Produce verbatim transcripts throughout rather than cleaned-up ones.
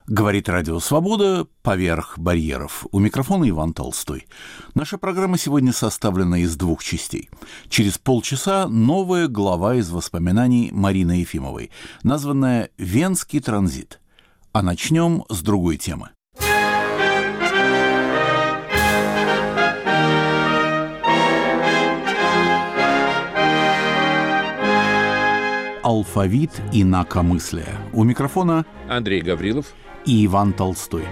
Говорит Радио Свобода поверх барьеров. У микрофона Иван Толстой. Наша программа сегодня составлена из двух частей. Через полчаса новая глава из воспоминаний Марины Ефимовой, названная «Венский транзит». А начнем с другой темы. Алфавит инакомыслия. У микрофона Андрей Гаврилов и Иван Толстой.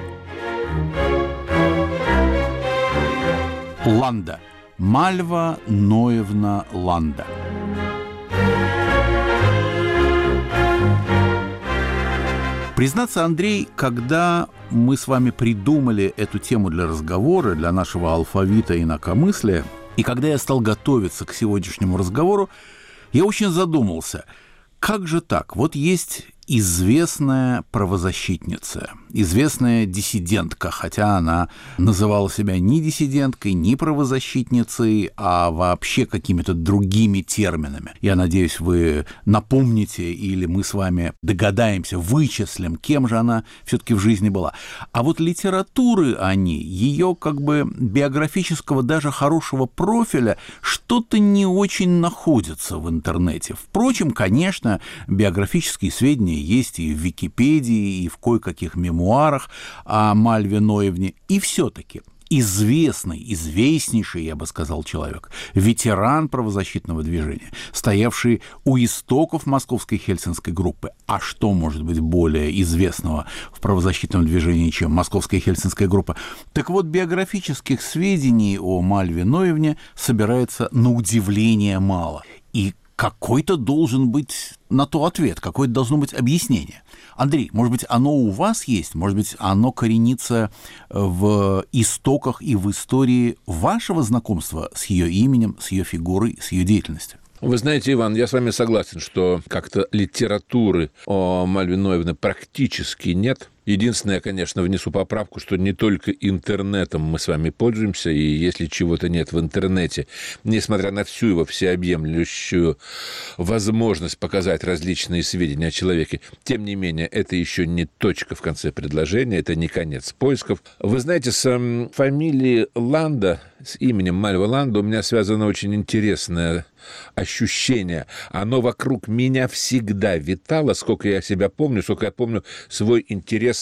Ланда. Мальва Ноевна Ланда. Признаться, Андрей, когда мы с вами придумали эту тему для разговора, для нашего алфавита инакомыслия, и когда я стал готовиться к сегодняшнему разговору, я очень задумался, как же так? Вот есть известная правозащитница, известная диссидентка, хотя она называла себя не диссиденткой, не правозащитницей, а вообще какими-то другими терминами. Я надеюсь, вы напомните, или мы с вами догадаемся, вычислим, кем же она все-таки в жизни была. А вот литературы они, ее как бы биографического, даже хорошего профиля, что-то не очень находится в интернете. Впрочем, конечно, биографические сведения есть и в Википедии, и в кое-каких мемуарах о Мальве Ноевне. И все-таки известный, известнейший, я бы сказал, человек, ветеран правозащитного движения, стоявший у истоков московской хельсинской группы. А что может быть более известного в правозащитном движении, чем московская хельсинская группа? Так вот, биографических сведений о Мальве Ноевне собирается на удивление мало. И какой-то должен быть на то ответ, какое-то должно быть объяснение. Андрей, может быть, оно у вас есть? Может быть, оно коренится в истоках и в истории вашего знакомства с ее именем, с ее фигурой, с ее деятельностью? Вы знаете, Иван, я с вами согласен, что как-то литературы о Мальве Ноевне практически нет. Единственное, конечно, внесу поправку, что не только интернетом мы с вами пользуемся, и если чего-то нет в интернете, несмотря на всю его всеобъемлющую возможность показать различные сведения о человеке, тем не менее, это еще не точка в конце предложения, это не конец поисков. Вы знаете, с фамилией Ланда, с именем Мальва Ланда у меня связано очень интересное ощущение. Оно вокруг меня всегда витало, сколько я себя помню, сколько я помню свой интерес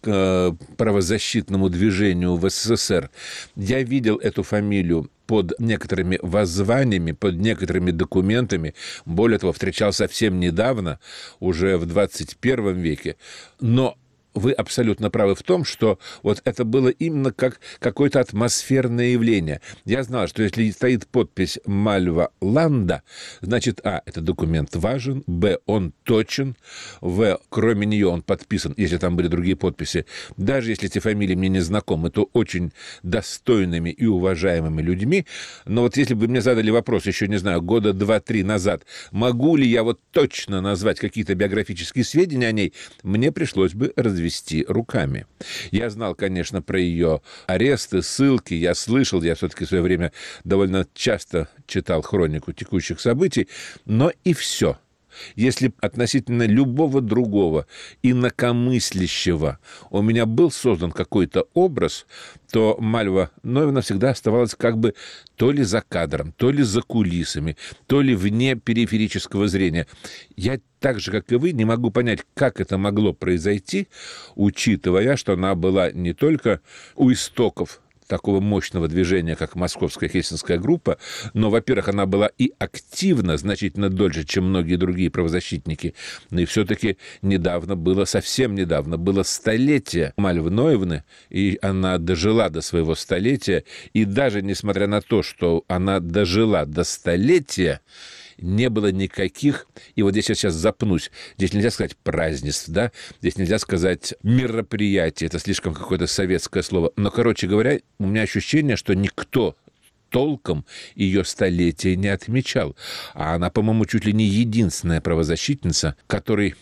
к правозащитному движению в СССР. Я видел эту фамилию под некоторыми воззваниями, под некоторыми документами. Более того, встречал совсем недавно, уже в двадцать первом веке. Но вы абсолютно правы в том, что вот это было именно как какое-то атмосферное явление. Я знал, что если стоит подпись «Мальва Ланда», значит, а, этот документ важен, б, он точен, в, кроме нее он подписан, если там были другие подписи. Даже если эти фамилии мне не знакомы, то очень достойными и уважаемыми людьми. Но вот если бы мне задали вопрос, еще, не знаю, года два-три назад, могу ли я вот точно назвать какие-то биографические сведения о ней, мне пришлось бы развивать вести руками. Я знал, конечно, про ее аресты, ссылки, я слышал, я все-таки в свое время довольно часто читал хронику текущих событий, но и все. Если относительно любого другого инакомыслящего у меня был создан какой-то образ, то Мальва Ноевна всегда оставалась как бы то ли за кадром, то ли за кулисами, то ли вне периферического зрения. Я так же, как и вы, не могу понять, как это могло произойти, учитывая, что она была не только у истоков такого мощного движения, как московская хельсинская группа, но, во-первых, она была и активна значительно дольше, чем многие другие правозащитники, но и все-таки недавно было, совсем недавно, было столетие Мальвы Ноевны, и она дожила до своего столетия, и даже несмотря на то, что она дожила до столетия, не было никаких, и вот здесь я сейчас запнусь, здесь нельзя сказать празднеств, да, здесь нельзя сказать мероприятие, это слишком какое-то советское слово, но, короче говоря, у меня ощущение, что никто толком ее столетие не отмечал, а она, по-моему, чуть ли не единственная правозащитница, которой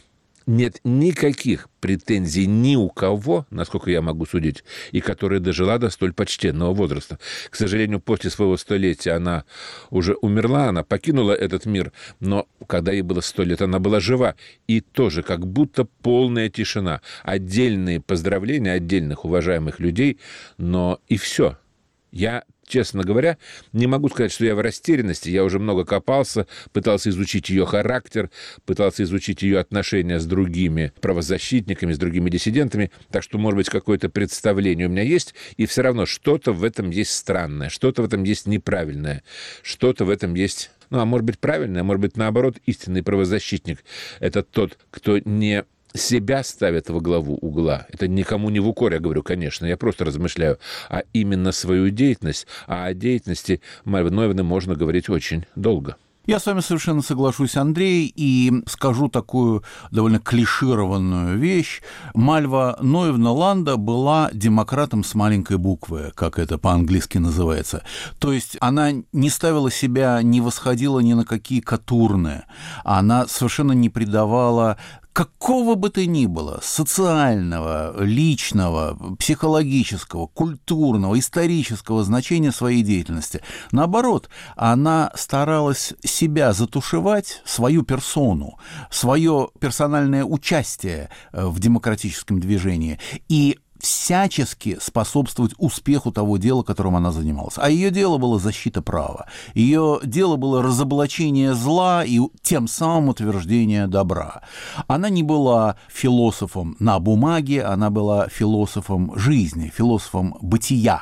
нет никаких претензий ни у кого, насколько я могу судить, и которая дожила до столь почтенного возраста. К сожалению, после своего столетия она уже умерла, она покинула этот мир, но когда ей было сто лет, она была жива. И тоже как будто полная тишина. Отдельные поздравления отдельных уважаемых людей, но и все. Я, честно говоря, не могу сказать, что я в растерянности. Я уже много копался, пытался изучить ее характер, пытался изучить ее отношения с другими правозащитниками, с другими диссидентами. Так что, может быть, какое-то представление у меня есть, и все равно что-то в этом есть странное, что-то в этом есть неправильное, что-то в этом есть... Ну, а может быть, правильное, может быть, наоборот, истинный правозащитник – это тот, кто не... себя ставят во главу угла. Это никому не в укор, я говорю, конечно, я просто размышляю, а именно свою деятельность. А о деятельности Мальвы Ноевны можно говорить очень долго. Я с вами совершенно соглашусь, Андрей, и скажу такую довольно клишированную вещь. Мальва Ноевна Ланда была демократом с маленькой буквы, как это по-английски называется. То есть она не ставила себя, не восходила ни на какие катурны. Она совершенно не придавала какого бы то ни было социального, личного, психологического, культурного, исторического значения своей деятельности. Наоборот, она старалась себя затушевать, свою персону, свое персональное участие в демократическом движении и всячески способствовать успеху того дела, которым она занималась. А ее дело было защита права. Ее дело было разоблачение зла и тем самым утверждение добра. Она не была философом на бумаге, она была философом жизни, философом бытия.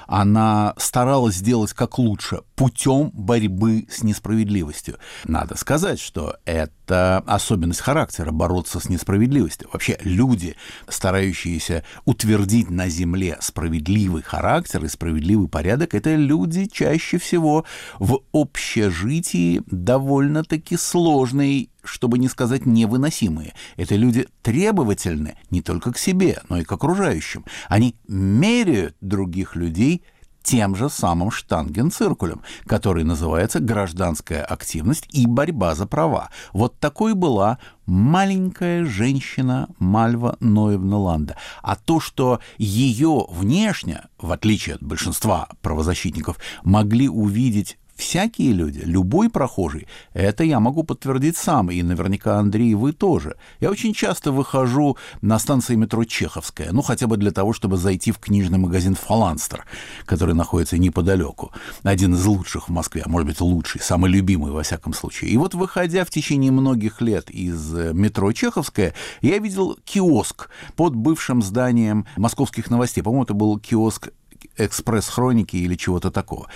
Она старалась сделать как лучше путем борьбы с несправедливостью. Надо сказать, что это особенность характера — бороться с несправедливостью. Вообще люди, старающиеся утвердить на земле справедливый характер и справедливый порядок, это люди чаще всего в общежитии довольно-таки сложные, чтобы не сказать невыносимые. Это люди требовательны не только к себе, но и к окружающим. Они меряют других людей тем же самым штангенциркулем, который называется гражданская активность и борьба за права. Вот такой была маленькая женщина Мальва Ноевна Ланда. А то, что ее внешне, в отличие от большинства правозащитников, могли увидеть всякие люди, любой прохожий, это я могу подтвердить сам, и наверняка, Андрей, вы тоже. Я очень часто выхожу на станции метро Чеховская, ну, хотя бы для того, чтобы зайти в книжный магазин «Фаланстер», который находится неподалеку. Один из лучших в Москве, а может быть, лучший, самый любимый, во всяком случае. И вот, выходя в течение многих лет из метро Чеховская, я видел киоск под бывшим зданием «Московских новостей». По-моему, это был киоск «Экспресс-хроники» или чего-то такого.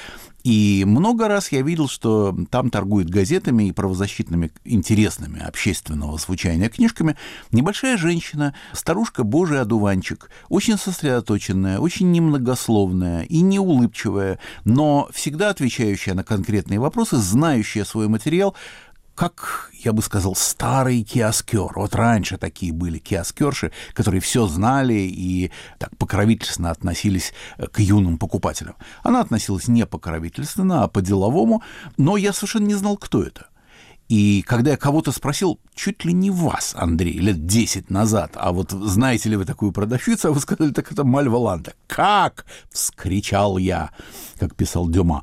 И много раз я видел, что там торгуют газетами и правозащитными, интересными общественного звучания книжками небольшая женщина, старушка Божий одуванчик, очень сосредоточенная, очень немногословная и неулыбчивая, но всегда отвечающая на конкретные вопросы, знающая свой материал, как, я бы сказал, старый киоскер. Вот раньше такие были киоскерши, которые все знали и так покровительственно относились к юным покупателям. Она относилась не покровительственно, а по-деловому, но я совершенно не знал, кто это. И когда я кого-то спросил, чуть ли не вас, Андрей, лет десять назад, а вот знаете ли вы такую продавщицу, а вы сказали, так это Мальва Ланда. «Как?» — вскричал я, как писал Дюма.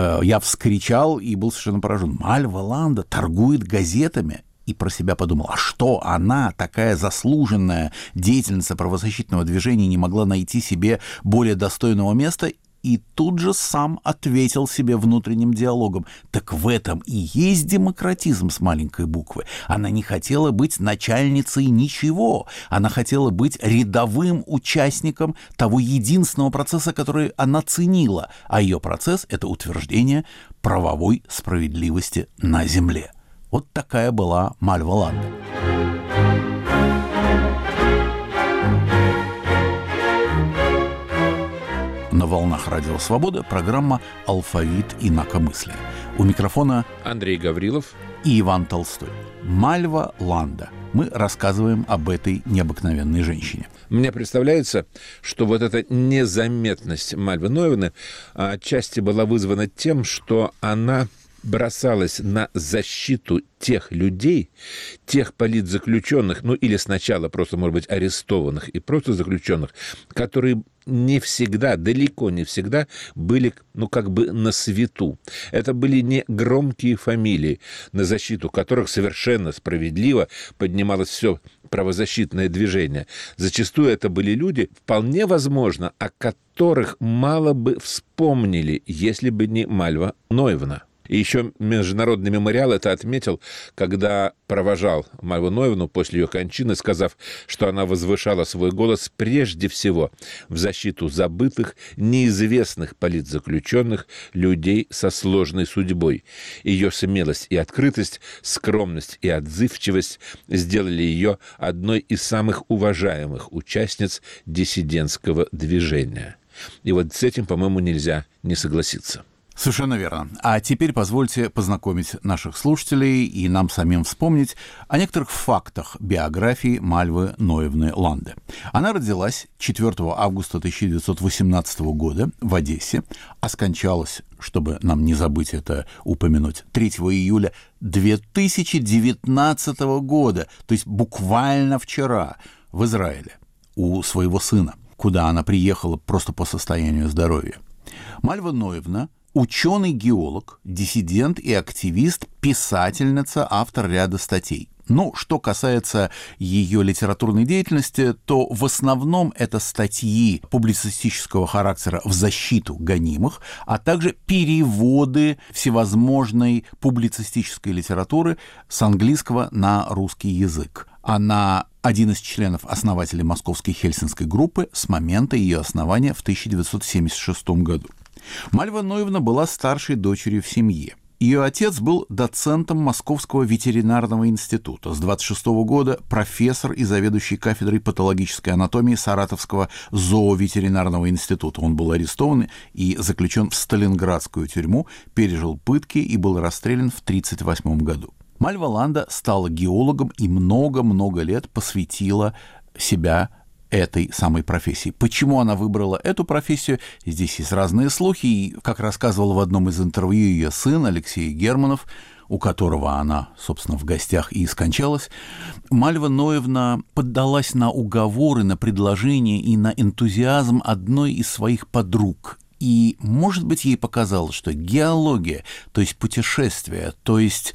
Я вскричал и был совершенно поражен. Мальва Ланда торгует газетами. И про себя подумал, а что она, такая заслуженная деятельница правозащитного движения, не могла найти себе более достойного места? И тут же сам ответил себе внутренним диалогом. Так в этом и есть демократизм с маленькой буквы. Она не хотела быть начальницей ничего. Она хотела быть рядовым участником того единственного процесса, который она ценила. А ее процесс — это утверждение правовой справедливости на земле. Вот такая была Мальва Ланда. На волнах Радио Свобода программа «Алфавит инакомыслия». У микрофона Андрей Гаврилов и Иван Толстой. Мальва Ланда. Мы рассказываем об этой необыкновенной женщине. Мне представляется, что вот эта незаметность Мальвы Ноевны отчасти была вызвана тем, что она бросалась на защиту тех людей, тех политзаключенных, ну или сначала просто, может быть, арестованных и просто заключенных, которые не всегда, далеко не всегда были, ну, как бы на свету. Это были не громкие фамилии, на защиту которых совершенно справедливо поднималось все правозащитное движение. Зачастую это были люди, вполне возможно, о которых мало бы вспомнили, если бы не Мальва Ноевна. И еще Международный мемориал это отметил, когда провожал Мальву Ноевну после ее кончины, сказав, что она возвышала свой голос прежде всего в защиту забытых, неизвестных политзаключенных, людей со сложной судьбой. Ее смелость и открытость, скромность и отзывчивость сделали ее одной из самых уважаемых участниц диссидентского движения. И вот с этим, по-моему, нельзя не согласиться. Совершенно верно. А теперь позвольте познакомить наших слушателей и нам самим вспомнить о некоторых фактах биографии Мальвы Ноевны Ланде. Она родилась четвёртого августа тысяча девятьсот восемнадцатого года в Одессе, а скончалась, чтобы нам не забыть это упомянуть, третьего июля две тысячи девятнадцатого года, то есть буквально вчера, в Израиле, у своего сына, куда она приехала просто по состоянию здоровья. Мальва Ноевна — ученый-геолог, диссидент и активист, писательница, автор ряда статей. Ну, что касается ее литературной деятельности, то в основном это статьи публицистического характера в защиту гонимых, а также переводы всевозможной публицистической литературы с английского на русский язык. Она один из членов-основателей Московской Хельсинской группы с момента ее основания в тысяча девятьсот семьдесят шестом году. Мальва Ноевна была старшей дочерью в семье. Ее отец был доцентом Московского ветеринарного института. С двадцать шестого года профессор и заведующий кафедрой патологической анатомии Саратовского зооветеринарного института. Он был арестован и заключен в Сталинградскую тюрьму, пережил пытки и был расстрелян в тридцать восьмом году. Мальва Ланда стала геологом и много-много лет посвятила себя этой самой профессии. Почему она выбрала эту профессию? Здесь есть разные слухи, и, как рассказывал в одном из интервью ее сын Алексей Германов, у которого она, собственно, в гостях и скончалась, Мальва Ноевна поддалась на уговоры, на предложения и на энтузиазм одной из своих подруг. И, может быть, ей показалось, что геология, то есть путешествие, то есть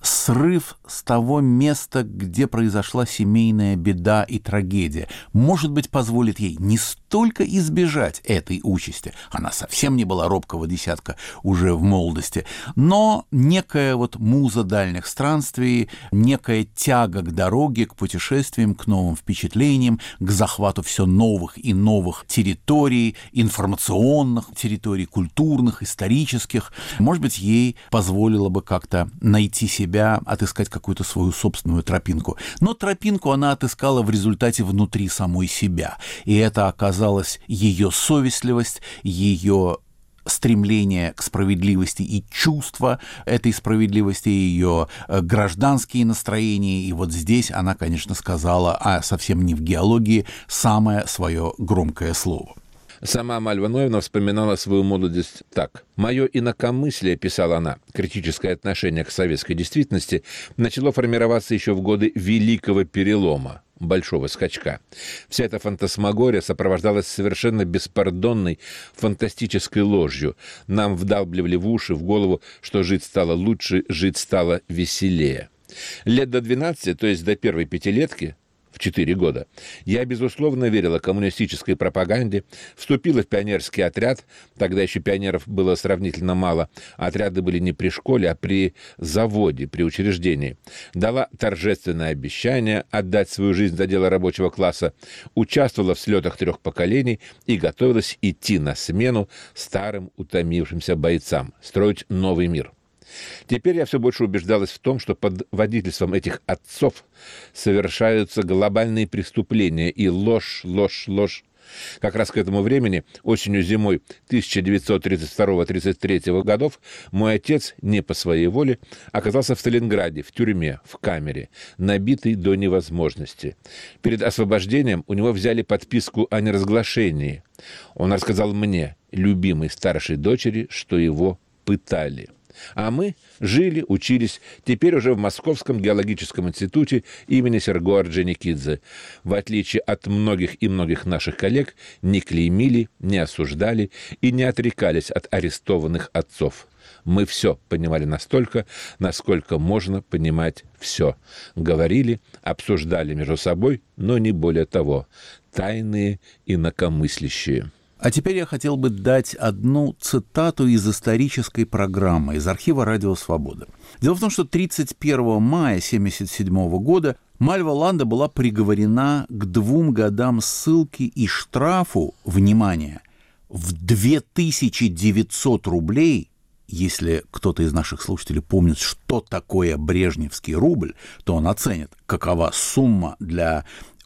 срыв с того места, где произошла семейная беда и трагедия, может быть, позволит ей не столько избежать этой участи, она совсем не была робкого десятка уже в молодости, но некая вот муза дальних странствий, некая тяга к дороге, к путешествиям, к новым впечатлениям, к захвату все новых и новых территорий, информационных территорий, культурных, исторических, может быть, ей позволило бы как-то найти себя, отыскать какую-то свою собственную тропинку. Но тропинку она отыскала в результате внутри самой себя. И это оказалась ее совестливость, ее стремление к справедливости и чувство этой справедливости, ее гражданские настроения. И вот здесь она, конечно, сказала, а совсем не в геологии, самое свое громкое слово. Сама Мальва Ноевна вспоминала свою молодость так. «Мое инакомыслие, — писала она, — критическое отношение к советской действительности начало формироваться еще в годы Великого Перелома, Большого Скачка. Вся эта фантасмагория сопровождалась совершенно беспардонной фантастической ложью. Нам вдалбливали в уши, в голову, что жить стало лучше, жить стало веселее. Лет до двенадцати, то есть до первой пятилетки, в четыре года, я, безусловно, верила коммунистической пропаганде, вступила в пионерский отряд, тогда еще пионеров было сравнительно мало, отряды были не при школе, а при заводе, при учреждении, дала торжественное обещание отдать свою жизнь за дело рабочего класса, участвовала в слетах трех поколений и готовилась идти на смену старым утомившимся бойцам, строить новый мир. Теперь я все больше убеждалась в том, что под водительством этих отцов совершаются глобальные преступления и ложь, ложь, ложь. Как раз к этому времени, осенью-зимой тысяча девятьсот тридцать второго — тридцать третьего годов, мой отец, не по своей воле, оказался в Сталинграде, в тюрьме, в камере, набитый до невозможности. Перед освобождением у него взяли подписку о неразглашении. Он рассказал мне, любимой старшей дочери, что его пытали. А мы жили, учились, теперь уже в Московском геологическом институте имени Серго Орджоникидзе. В отличие от многих и многих наших коллег, не клеймили, не осуждали и не отрекались от арестованных отцов. Мы все понимали настолько, насколько можно понимать все. Говорили, обсуждали между собой, но не более того. Тайные инакомыслящие. А теперь я хотел бы дать одну цитату из исторической программы, из архива «Радио Свобода». Дело в том, что тридцать первого мая тысяча девятьсот семьдесят седьмого года Мальва Ланда была приговорена к двум годам ссылки и штрафу, внимание, в две тысячи девятьсот рублей. Если кто-то из наших слушателей помнит, что такое брежневский рубль, то он оценит, какова сумма для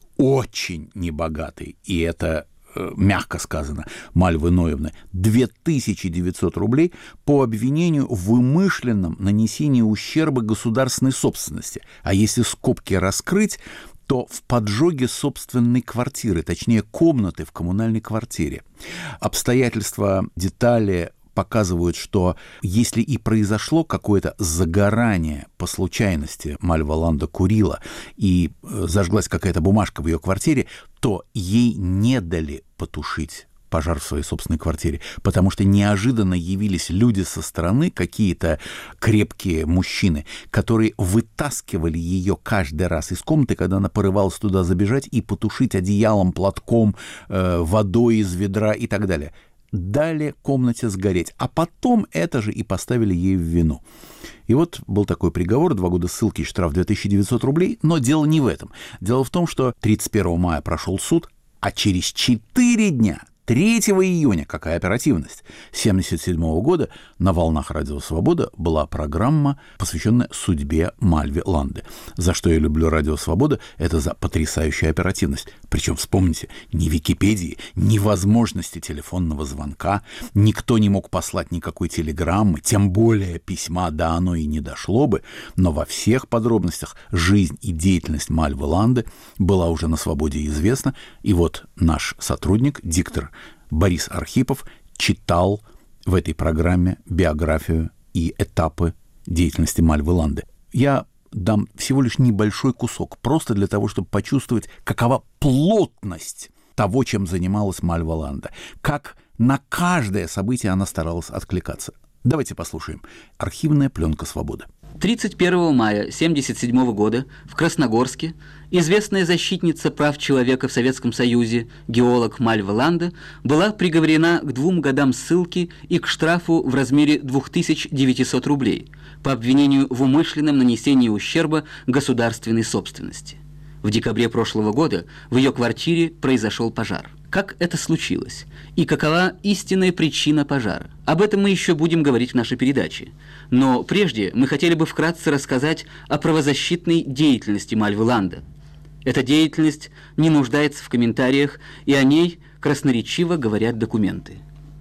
очень небогатой, и это, э, мягко сказано, Мальвы Ноевны, две тысячи девятьсот рублей по обвинению в вымышленном нанесении ущерба государственной собственности. А если скобки раскрыть, то в поджоге собственной квартиры, точнее, комнаты в коммунальной квартире. Обстоятельства, детали показывают, что если и произошло какое-то загорание по случайности, Мальва Ланда курила, и зажглась какая-то бумажка в ее квартире, то ей не дали потушить пожар в своей собственной квартире, потому что неожиданно явились люди со стороны, какие-то крепкие мужчины, которые вытаскивали ее каждый раз из комнаты, когда она порывалась туда забежать, и потушить одеялом, платком, э, водой из ведра и так далее. Дали комнате сгореть, а потом это же и поставили ей в вину. И вот был такой приговор, два года ссылки и штраф две тысячи девятьсот рублей, но дело не в этом. Дело в том, что тридцать первого мая прошел суд, а через четыре дня, третьего июня, какая оперативность, тысяча девятьсот семьдесят седьмого года на волнах «Радио Свобода» была программа, посвященная судьбе Мальвы Ланды. За что я люблю «Радио Свобода» — это за потрясающую оперативность. Причем, вспомните, ни Википедии, ни возможности телефонного звонка, никто не мог послать никакой телеграммы, тем более письма, да оно и не дошло бы, но во всех подробностях жизнь и деятельность Мальвы Ланды была уже на свободе известна, и вот наш сотрудник, диктор Борис Архипов, читал в этой программе биографию и этапы деятельности Мальвы Ланды. Я дам всего лишь небольшой кусок, просто для того, чтобы почувствовать, какова плотность того, чем занималась Мальва Ланда, как на каждое событие она старалась откликаться. Давайте послушаем. Архивная пленка «Свободы». тридцать первого мая тысяча девятьсот семьдесят седьмого года в Красногорске известная защитница прав человека в Советском Союзе, геолог Мальва Ланда, была приговорена к двум годам ссылки и к штрафу в размере две тысячи девятьсот рублей по обвинению в умышленном нанесении ущерба государственной собственности. В декабре прошлого года в ее квартире произошел пожар. Как это случилось? И какова истинная причина пожара? Об этом мы еще будем говорить в нашей передаче. Но прежде мы хотели бы вкратце рассказать о правозащитной деятельности Мальвы Ланда. Эта деятельность не нуждается в комментариях, и о ней красноречиво говорят документы.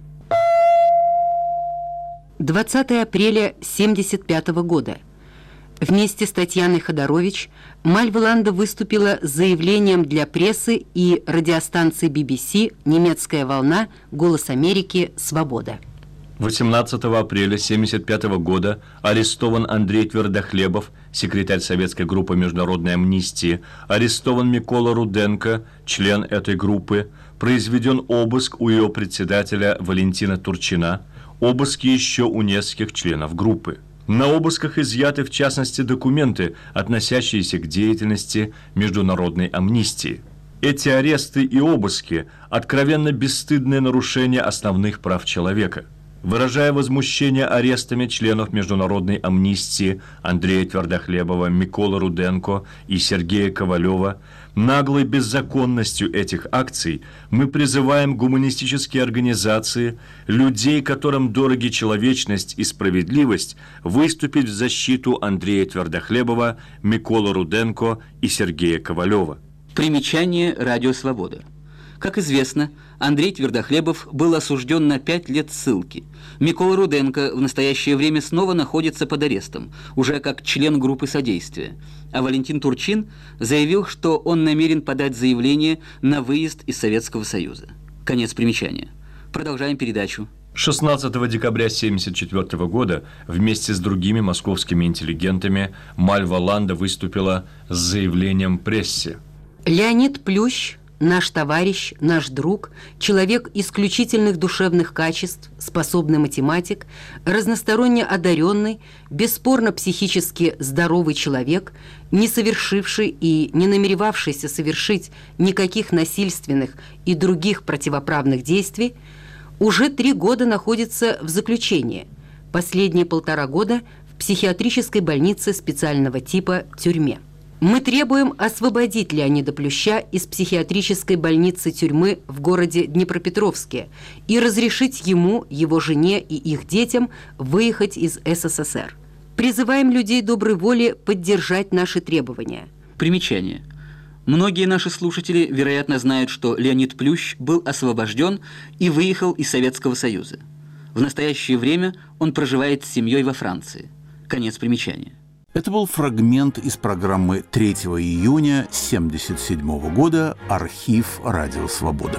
двадцатого апреля тысяча девятьсот семьдесят пятого года. Вместе с Татьяной Ходорович Мальва Ланда выступила с заявлением для прессы и радиостанции би би си «Немецкая волна», «Голос Америки», «Свобода». восемнадцатого апреля тысяча девятьсот семьдесят пятого года арестован Андрей Твердохлебов, секретарь советской группы международной амнистии, арестован Микола Руденко, член этой группы, произведен обыск у ее председателя Валентина Турчина, обыски еще у нескольких членов группы. На обысках изъяты, в частности, документы, относящиеся к деятельности международной амнистии. Эти аресты и обыски – откровенно бесстыдное нарушение основных прав человека. Выражая возмущение арестами членов международной амнистии Андрея Твердохлебова, Миколы Руденко и Сергея Ковалева, наглой беззаконностью этих акций мы призываем гуманистические организации, людей, которым дороги человечность и справедливость, выступить в защиту Андрея Твердохлебова, Миколы Руденко и Сергея Ковалева. Примечание «Радио Свобода». Как известно, Андрей Твердохлебов был осужден на пять лет ссылки. Микола Руденко в настоящее время снова находится под арестом, уже как член группы содействия. А Валентин Турчин заявил, что он намерен подать заявление на выезд из Советского Союза. Конец примечания. Продолжаем передачу. шестнадцатого декабря тысяча девятьсот семьдесят четвёртого года вместе с другими московскими интеллигентами Мальва Ланда выступила с заявлением прессе. Леонид Плющ, наш товарищ, наш друг, человек исключительных душевных качеств, способный математик, разносторонне одаренный, бесспорно психически здоровый человек, не совершивший и не намеревавшийся совершить никаких насильственных и других противоправных действий, уже три года находится в заключении, последние полтора года в психиатрической больнице специального типа тюрьме. Мы требуем освободить Леонида Плюща из психиатрической больницы-тюрьмы в городе Днепропетровске и разрешить ему, его жене и их детям выехать из СССР. Призываем людей доброй воли поддержать наши требования. Примечание. Многие наши слушатели, вероятно, знают, что Леонид Плющ был освобожден и выехал из Советского Союза. В настоящее время он проживает с семьей во Франции. Конец примечания. Это был фрагмент из программы третьего июня тысяча девятьсот семьдесят седьмого года «Архив Радио Свобода».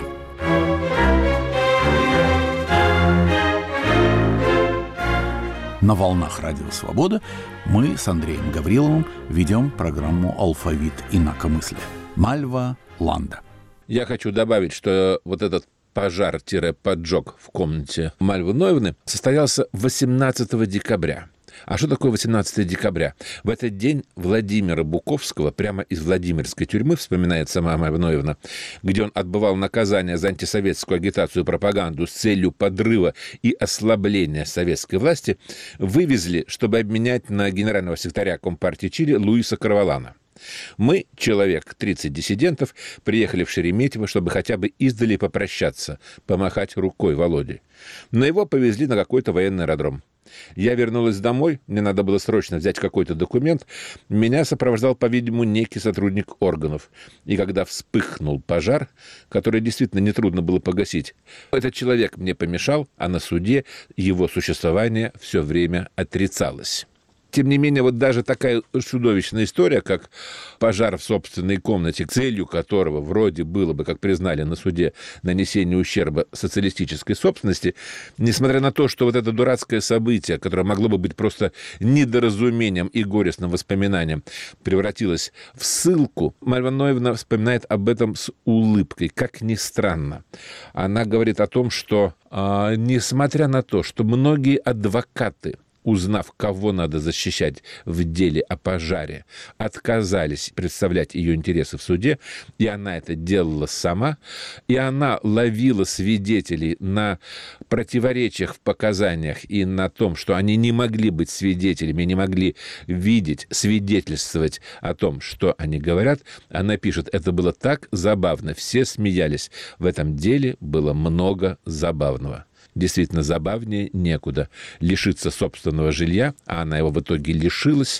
На волнах Радио Свобода мы с Андреем Гавриловым ведем программу «Алфавит инакомыслия». Мальва Ланда. Я хочу добавить, что вот этот пожар-поджог в комнате Мальвы Ноевны состоялся восемнадцатого декабря. А что такое восемнадцатого декабря? В этот день Владимира Буковского прямо из Владимирской тюрьмы, вспоминает сама Мальва Ноевна, где он отбывал наказание за антисоветскую агитацию и пропаганду с целью подрыва и ослабления советской власти, вывезли, чтобы обменять на генерального секретаря Компартии Чили Луиса Карвалана. Мы, человек тридцать диссидентов, приехали в Шереметьево, чтобы хотя бы издали попрощаться, помахать рукой Володе. Но его повезли на какой-то военный аэродром. Я вернулась домой, мне надо было срочно взять какой-то документ. Меня сопровождал, по-видимому, некий сотрудник органов. И когда вспыхнул пожар, который действительно нетрудно было погасить, этот человек мне помешал, а на суде его существование все время отрицалось. Тем не менее, вот даже такая чудовищная история, как пожар в собственной комнате, целью которого вроде было бы, как признали на суде, нанесение ущерба социалистической собственности, несмотря на то, что вот это дурацкое событие, которое могло бы быть просто недоразумением и горестным воспоминанием, превратилось в ссылку, Мальва Ноевна вспоминает об этом с улыбкой, как ни странно. Она говорит о том, что, э, несмотря на то, что многие адвокаты, узнав, кого надо защищать в деле о пожаре, отказались представлять ее интересы в суде, и она это делала сама, и она ловила свидетелей на противоречиях в показаниях и на том, что они не могли быть свидетелями, не могли видеть, свидетельствовать о том, что они говорят. Она пишет, это было так забавно, все смеялись, в этом деле было много забавного. Действительно, забавнее некуда. Лишиться собственного жилья, а она его в итоге лишилась,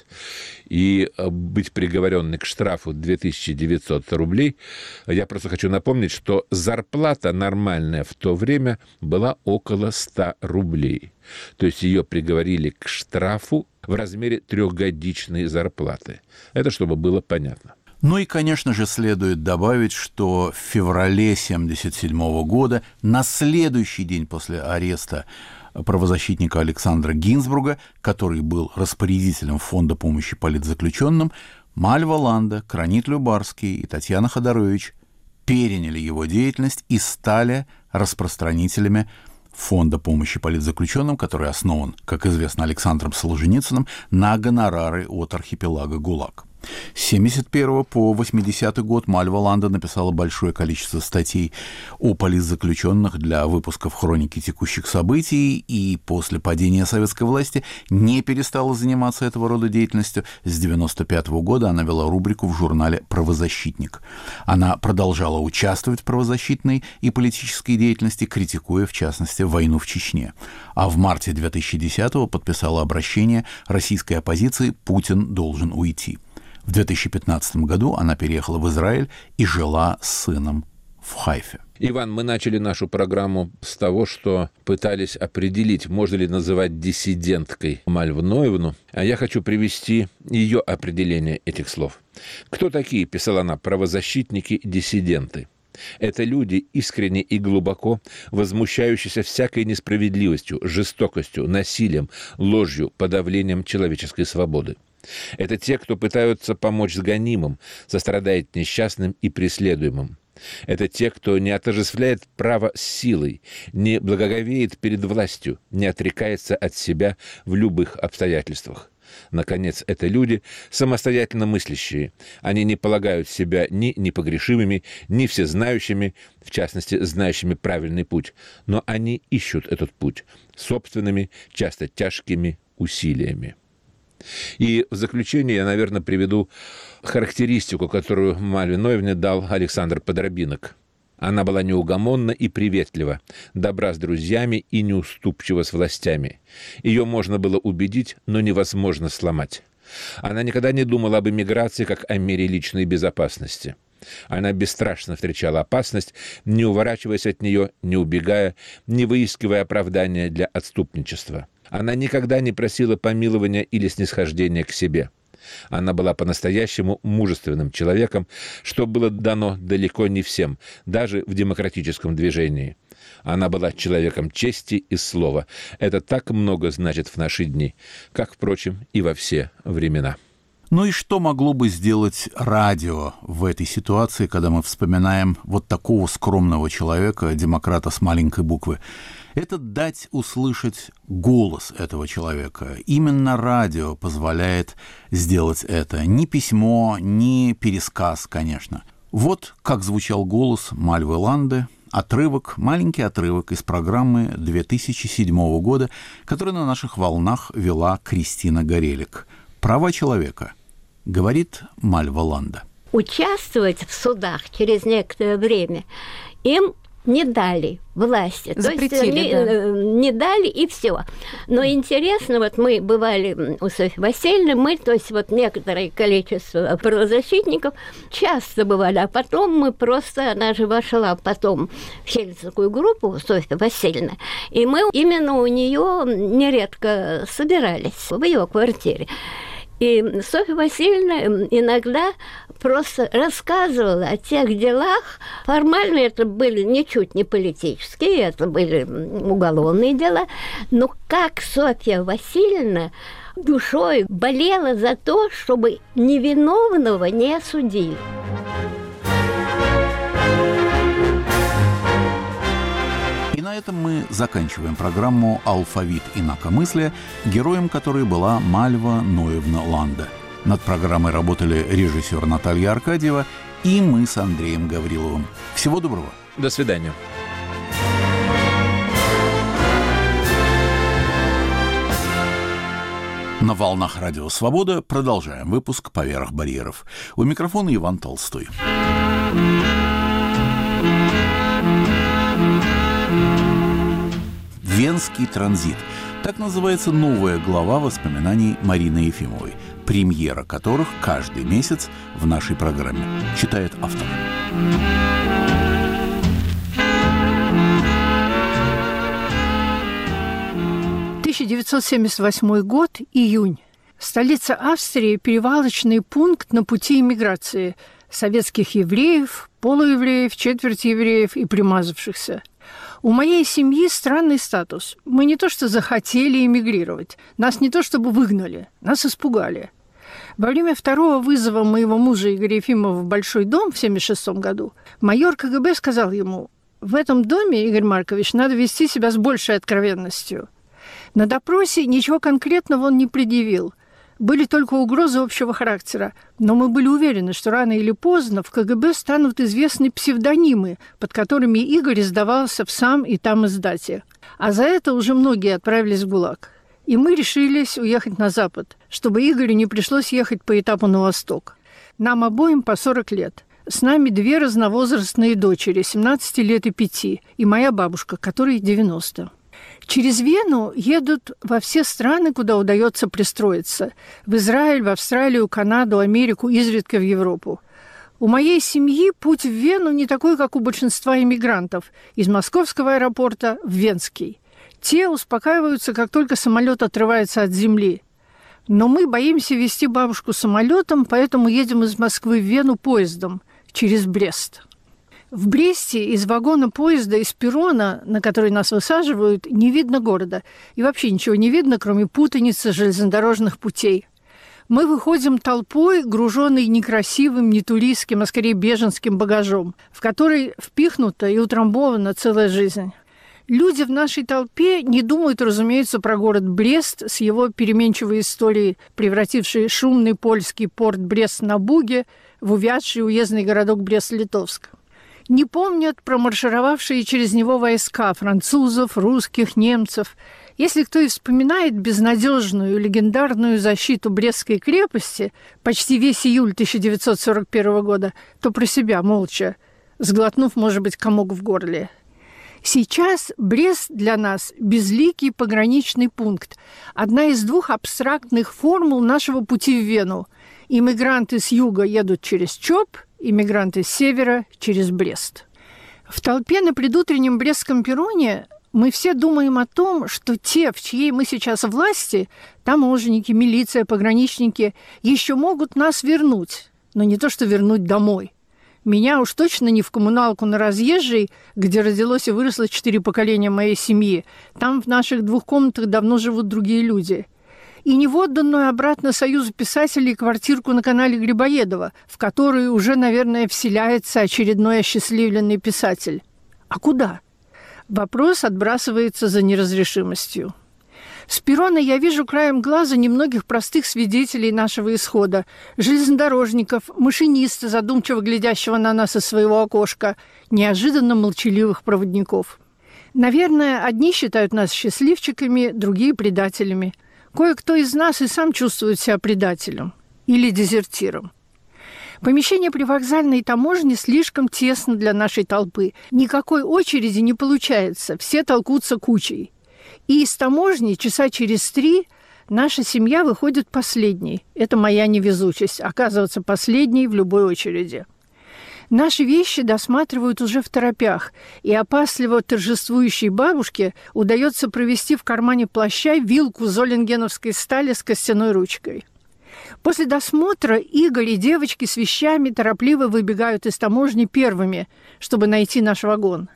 и быть приговоренной к штрафу две тысячи девятьсот рублей. Я просто хочу напомнить, что зарплата нормальная в то время была около ста рублей. То есть ее приговорили к штрафу в размере трехгодичной зарплаты. Это чтобы было понятно. Ну и, конечно же, следует добавить, что в феврале тысяча девятьсот семьдесят седьмого года, на следующий день после ареста правозащитника Александра Гинзбурга, который был распорядителем Фонда помощи политзаключенным, Мальва Ланда, Кранит Любарский и Татьяна Ходорович переняли его деятельность и стали распространителями Фонда помощи политзаключенным, который основан, как известно, Александром Солженицыным на гонорары от архипелага ГУЛАГ. С семьдесят первого по восьмидесятый год Мальва Ланда написала большое количество статей о политзаключенных для выпусков хроники текущих событий, и после падения советской власти не перестала заниматься этого рода деятельностью. С девяносто пятого года она вела рубрику в журнале «Правозащитник». Она продолжала участвовать в правозащитной и политической деятельности, критикуя, в частности, войну в Чечне. А в марте две тысячи десятого подписала обращение российской оппозиции «Путин должен уйти». В две тысячи пятнадцатом году она переехала в Израиль и жила с сыном в Хайфе. Иван, мы начали нашу программу с того, что пытались определить, можно ли называть диссиденткой Мальву Ноевну, а я хочу привести ее определение этих слов. Кто такие, писала она, правозащитники-диссиденты? Это люди, искренне и глубоко возмущающиеся всякой несправедливостью, жестокостью, насилием, ложью, подавлением человеческой свободы. Это те, кто пытаются помочь гонимым, сострадает несчастным и преследуемым. Это те, кто не отождествляет право с силой, не благоговеет перед властью, не отрекается от себя в любых обстоятельствах. Наконец, это люди, самостоятельно мыслящие. Они не полагают себя ни непогрешимыми, ни всезнающими, в частности, знающими правильный путь, но они ищут этот путь собственными, часто тяжкими усилиями. И в заключение я, наверное, приведу характеристику, которую Мальве Ноевне дал Александр Подробинок. Она была неугомонна и приветлива, добра с друзьями и неуступчива с властями. Ее можно было убедить, но невозможно сломать. Она никогда не думала об эмиграции как о мере личной безопасности. Она бесстрашно встречала опасность, не уворачиваясь от нее, не убегая, не выискивая оправдания для отступничества. Она никогда не просила помилования или снисхождения к себе. Она была по-настоящему мужественным человеком, что было дано далеко не всем, даже в демократическом движении. Она была человеком чести и слова. Это так много значит в наши дни, как, впрочем, и во все времена. Ну и что могло бы сделать радио в этой ситуации, когда мы вспоминаем вот такого скромного человека, демократа с маленькой буквы? Это дать услышать голос этого человека. Именно радио позволяет сделать это. Ни письмо, ни пересказ, конечно. Вот как звучал голос Мальвы Ланде. Отрывок, маленький отрывок из программы две тысячи седьмого года, который на наших волнах вела Кристина Горелик. «Права человека», говорит Мальва Ланде. Участвовать в судах через некоторое время им не дали власти. Запретили, то есть не, да. не дали, и все. Но интересно, вот мы бывали у Софьи Васильевны, мы, то есть вот некоторое количество правозащитников часто бывали, а потом мы просто, она же вошла потом в Хельсинскую группу, Софья Васильевна, и мы именно у нее нередко собирались в ее квартире. И Софья Васильевна иногда просто рассказывала о тех делах. Формально это были ничуть не политические, это были уголовные дела. Но как Софья Васильевна душой болела за то, чтобы невиновного не осудили. И на этом мы заканчиваем программу «Алфавит инакомыслия», героем которой была Мальва Ноевна Ланде. Над программой работали режиссер Наталья Аркадьева и мы с Андреем Гавриловым. Всего доброго. До свидания. На волнах Радио Свобода продолжаем выпуск «Поверх барьеров». У микрофона Иван Толстой. «Венский транзит». Так называется новая глава воспоминаний Марины Ефимовой, премьера которых каждый месяц в нашей программе. Читает автор. тысяча девятьсот семьдесят восьмой год, июнь. Столица Австрии – перевалочный пункт на пути иммиграции советских евреев, полуевреев, четверть евреев и примазавшихся. У моей семьи странный статус. Мы не то что захотели эмигрировать, нас не то чтобы выгнали, нас испугали. Во время второго вызова моего мужа Игоря Ефимова в Большой дом в семьдесят шестом году майор ка гэ бэ сказал ему: «В этом доме, Игорь Маркович, надо вести себя с большей откровенностью». На допросе ничего конкретного он не предъявил. Были только угрозы общего характера. Но мы были уверены, что рано или поздно в ка гэ бэ станут известны псевдонимы, под которыми Игорь издавался в сам и там издате. А за это уже многие отправились в ГУЛАГ. И мы решились уехать на Запад, чтобы Игорю не пришлось ехать по этапу на Восток. Нам обоим по сорок лет. С нами две разновозрастные дочери, семнадцати лет и пяти, и моя бабушка, которой девяносто. Через Вену едут во все страны, куда удается пристроиться. В Израиль, в Австралию, Канаду, Америку, изредка в Европу. У моей семьи путь в Вену не такой, как у большинства иммигрантов. Из московского аэропорта в Венский. Те успокаиваются, как только самолет отрывается от земли. Но мы боимся везти бабушку самолетом, поэтому едем из Москвы в Вену поездом через Брест. В Бресте из вагона поезда, из перрона, на который нас высаживают, не видно города. И вообще ничего не видно, кроме путаницы железнодорожных путей. Мы выходим толпой, груженной некрасивым, не туристским, а скорее беженским багажом, в который впихнута и утрамбована целая жизнь. Люди в нашей толпе не думают, разумеется, про город Брест с его переменчивой историей, превративший шумный польский порт Брест-на-Буге в увядший уездный городок Брест-Литовск. Не помнят про маршировавшие через него войска французов, русских, немцев. Если кто и вспоминает безнадежную легендарную защиту Брестской крепости почти весь июль тысяча девятьсот сорок первого года, то про себя молча, сглотнув, может быть, комок в горле. Сейчас Брест для нас – безликий пограничный пункт, одна из двух абстрактных формул нашего пути в Вену. Иммигранты с юга едут через Чоп, иммигранты с севера – через Брест. В толпе на предутреннем брестском перроне мы все думаем о том, что те, в чьей мы сейчас власти, таможенники, милиция, пограничники, еще могут нас вернуть, но не то что вернуть домой. Меня уж точно не в коммуналку на Разъезжей, где родилось и выросло четыре поколения моей семьи. Там в наших двух комнатах давно живут другие люди. И не в отданную обратно Союзу писателей квартирку на канале Грибоедова, в которую уже, наверное, вселяется очередной осчастливленный писатель. А куда? Вопрос отбрасывается за неразрешимостью. С перрона я вижу краем глаза немногих простых свидетелей нашего исхода. Железнодорожников, машиниста, задумчиво глядящего на нас из своего окошка, неожиданно молчаливых проводников. Наверное, одни считают нас счастливчиками, другие – предателями. Кое-кто из нас и сам чувствует себя предателем или дезертиром. Помещение привокзальной таможни слишком тесно для нашей толпы. Никакой очереди не получается, все толкутся кучей. И из таможни часа через три наша семья выходит последней. Это моя невезучесть – оказываться последней в любой очереди. Наши вещи досматривают уже второпях, и опасливо торжествующей бабушке удается провести в кармане плаща вилку золингеновской стали с костяной ручкой. После досмотра Игорь и девочки с вещами торопливо выбегают из таможни первыми, чтобы найти наш вагон.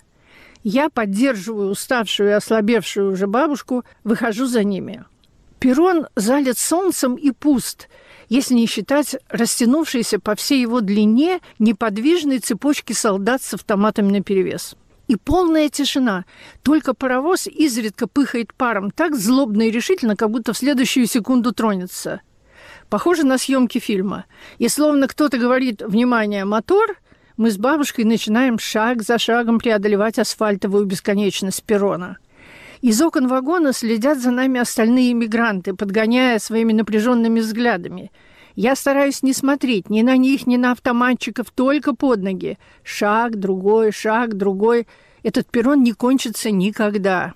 Я поддерживаю уставшую и ослабевшую уже бабушку, выхожу за ними. Перрон залит солнцем и пуст, если не считать растянувшейся по всей его длине неподвижной цепочки солдат с автоматами наперевес. И полная тишина. Только паровоз изредка пыхает паром так злобно и решительно, как будто в следующую секунду тронется. Похоже на съемки фильма. И словно кто-то говорит «Внимание, мотор!», мы с бабушкой начинаем шаг за шагом преодолевать асфальтовую бесконечность перрона. Из окон вагона следят за нами остальные мигранты, подгоняя своими напряженными взглядами. Я стараюсь не смотреть ни на них, ни на автоматчиков, только под ноги. Шаг, другой, шаг, другой. Этот перрон не кончится никогда.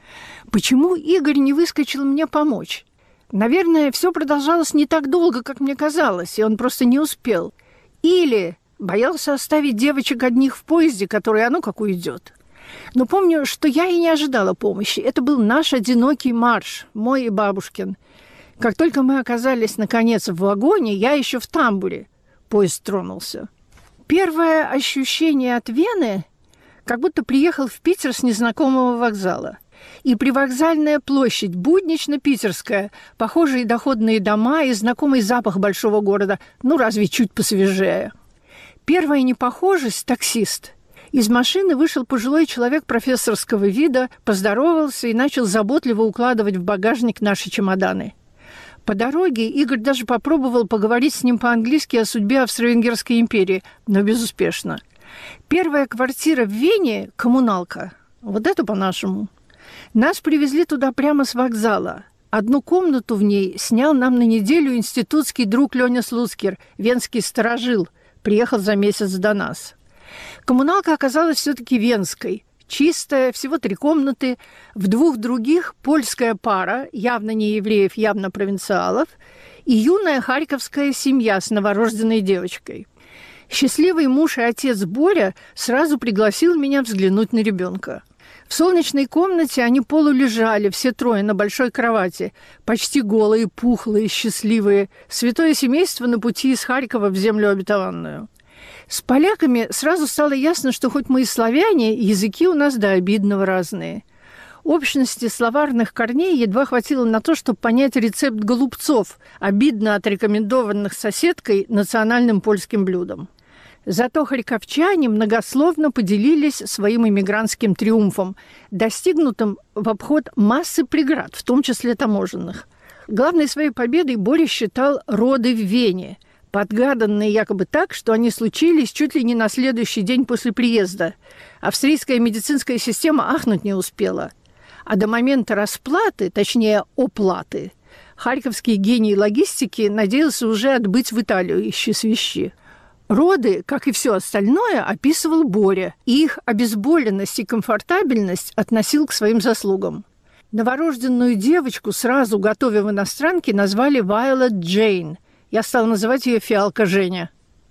Почему Игорь не выскочил мне помочь? Наверное, все продолжалось не так долго, как мне казалось, и он просто не успел. Или боялся оставить девочек одних в поезде, который, а ну как уйдет. Но помню, что я и не ожидала помощи. Это был наш одинокий марш, мой и бабушкин. Как только мы оказались, наконец, в вагоне, я еще в тамбуре. Поезд тронулся. Первое ощущение от Вены, как будто приехал в Питер с незнакомого вокзала. И привокзальная площадь, буднично-питерская, похожие доходные дома и знакомый запах большого города, ну разве чуть посвежее. Первая непохожесть – таксист. Из машины вышел пожилой человек профессорского вида, поздоровался и начал заботливо укладывать в багажник наши чемоданы. По дороге Игорь даже попробовал поговорить с ним по-английски о судьбе Австро-Венгерской империи, но безуспешно. Первая квартира в Вене – коммуналка. Вот это по-нашему. Нас привезли туда прямо с вокзала. Одну комнату в ней снял нам на неделю институтский друг Леня Слуцкер, венский старожил, приехал за месяц до нас. Коммуналка оказалась все-таки венской. Чистая, всего три комнаты. В двух других польская пара, явно не евреев, явно провинциалов, и юная харьковская семья с новорожденной девочкой. Счастливый муж и отец Боря сразу пригласил меня взглянуть на ребенка. В солнечной комнате они полулежали, все трое, на большой кровати, почти голые, пухлые, счастливые, святое семейство на пути из Харькова в землю обетованную. С поляками сразу стало ясно, что хоть мы и славяне, языки у нас до обидного разные. Общности словарных корней едва хватило на то, чтобы понять рецепт голубцов, обидно отрекомендованных соседкой национальным польским блюдом. Зато харьковчане многословно поделились своим иммигрантским триумфом, достигнутым в обход массы преград, в том числе таможенных. Главной своей победой Боря считал роды в Вене, подгаданные якобы так, что они случились чуть ли не на следующий день после приезда. Австрийская медицинская система ахнуть не успела. А до момента расплаты, точнее оплаты, харьковский гений логистики надеялся уже отбыть в Италию, ищи свищи. Роды, как и все остальное, описывал Боря, и их обезболенность и комфортабельность относил к своим заслугам. Новорожденную девочку, сразу готовя в иностранке, назвали Violet Jane. Я стала называть ее Фиалка Женя.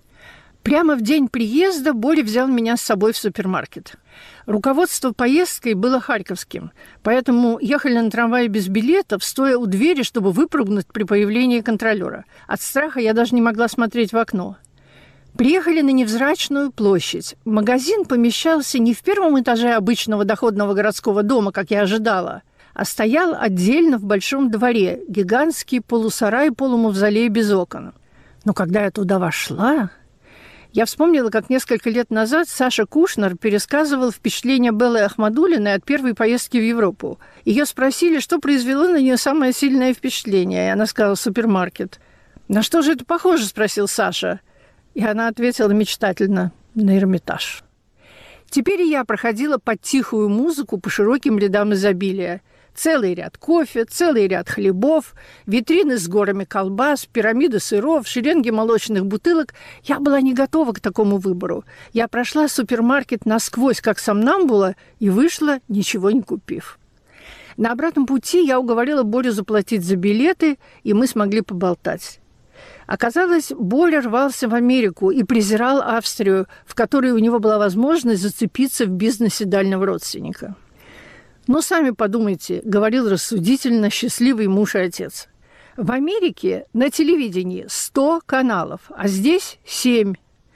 Прямо в день приезда Боря взял меня с собой в супермаркет. Руководство поездкой было харьковским, поэтому ехали на трамвае без билетов, стоя у двери, чтобы выпрыгнуть при появлении контролера. От страха я даже не могла смотреть в окно. Приехали на невзрачную площадь. Магазин помещался не в первом этаже обычного доходного городского дома, как я ожидала, а стоял отдельно в большом дворе, гигантский полусарай-полумавзолей без окон. Но когда я туда вошла, я вспомнила, как несколько лет назад Саша Кушнер пересказывал впечатления Беллы Ахмадуллиной от первой поездки в Европу. Ее спросили, что произвело на нее самое сильное впечатление, и она сказала «супермаркет». «На что же это похоже?» – спросил Саша. И она ответила мечтательно «на Эрмитаж». Теперь я проходила под тихую музыку по широким рядам изобилия. Целый ряд кофе, целый ряд хлебов, витрины с горами колбас, пирамиды сыров, шеренги молочных бутылок. Я была не готова к такому выбору. Я прошла супермаркет насквозь, как сомнамбула, и вышла, ничего не купив. На обратном пути я уговорила Борю заплатить за билеты, и мы смогли поболтать. Оказалось, Боря рвался в Америку и презирал Австрию, в которой у него была возможность зацепиться в бизнесе дальнего родственника. Но сами подумайте, говорил рассудительно счастливый муж и отец. В Америке на телевидении сто каналов, а здесь семь.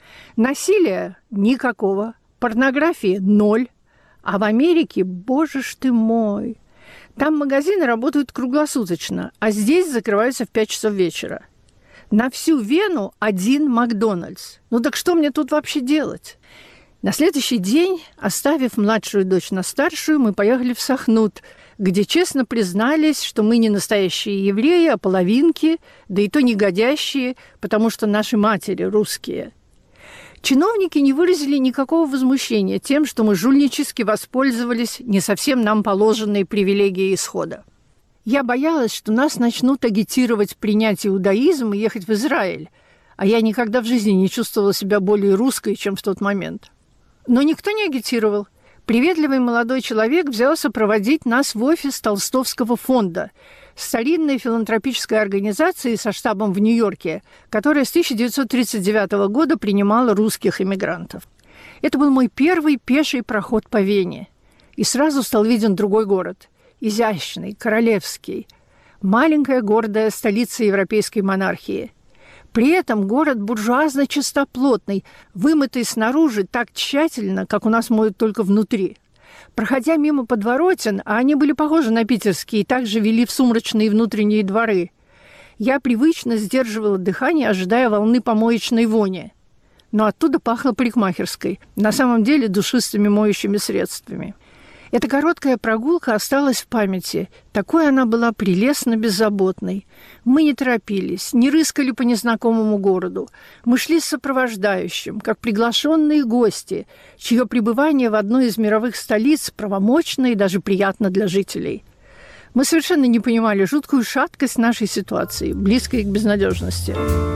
Насилия никакого, порнографии ноль. А в Америке, боже ж ты мой, там магазины работают круглосуточно, а здесь закрываются в пять часов вечера. На всю Вену один Макдональдс. Ну так что мне тут вообще делать? На следующий день, оставив младшую дочь на старшую, мы поехали в Сахнут, где честно признались, что мы не настоящие евреи, а половинки, да и то негодящие, потому что наши матери русские. Чиновники не выразили никакого возмущения тем, что мы жульнически воспользовались не совсем нам положенной привилегией исхода. Я боялась, что нас начнут агитировать принять иудаизм и ехать в Израиль, а я никогда в жизни не чувствовала себя более русской, чем в тот момент. Но никто не агитировал. Приветливый молодой человек взялся проводить нас в офис Толстовского фонда, старинной филантропической организации со штабом в Нью-Йорке, которая с тысяча девятьсот тридцать девятого года принимала русских иммигрантов. Это был мой первый пеший проход по Вене. И сразу стал виден другой город – изящный, королевский, маленькая гордая столица европейской монархии. При этом город буржуазно-чистоплотный, вымытый снаружи так тщательно, как у нас моют только внутри. Проходя мимо подворотен, а они были похожи на питерские, и также вели в сумрачные внутренние дворы, я привычно сдерживала дыхание, ожидая волны помоечной вони. Но оттуда пахло парикмахерской, на самом деле душистыми моющими средствами. Эта короткая прогулка осталась в памяти. Такой она была прелестно беззаботной. Мы не торопились, не рыскали по незнакомому городу. Мы шли с сопровождающим, как приглашенные гости, чье пребывание в одной из мировых столиц правомочно и даже приятно для жителей. Мы совершенно не понимали жуткую шаткость нашей ситуации, близкой к безнадежности.